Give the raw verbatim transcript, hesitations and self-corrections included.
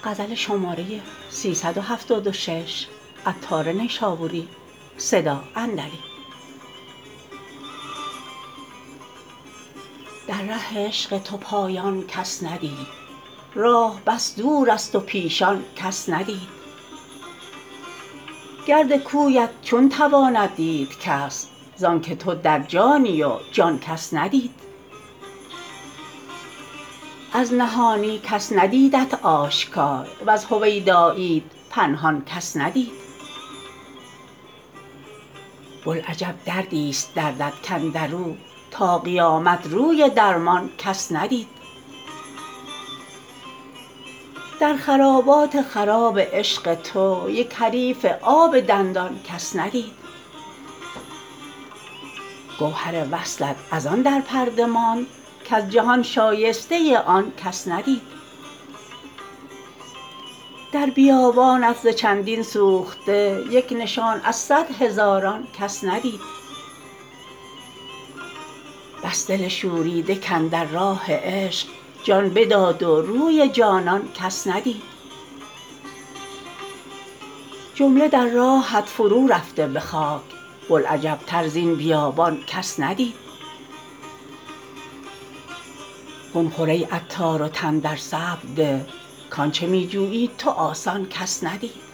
در ره عشق تو پایان کس ندید راه بس دور است و پیشان کس ندید گرد کویت چون تواند دید کس زانکه تو در جانی و جان کس ندید از نهانی کس ندیدت آشکار وز هویداییت پنهان کس ندید بوالعجب دردی است دردت کاندرو تا قیامت روی درمان کس ندید در خرابات خراب عشق تو یک حریف آب دندان کس ندید گوهر وصلت از آن در پرده ماند کز جهان شایسته آن کس ندید در بیابانت ز چندین سوخته یک نشان از صد هزاران کس ندید بس دل شوریده کاندر راه عشق جان بداد و روی جانان کس ندید جمله در راهت فرو رفته به خاک بوالعجب تر زین بیابان کس ندید خون خور ای عطار و تن در صبر ده کانچه می جویی تو آسان کس ندید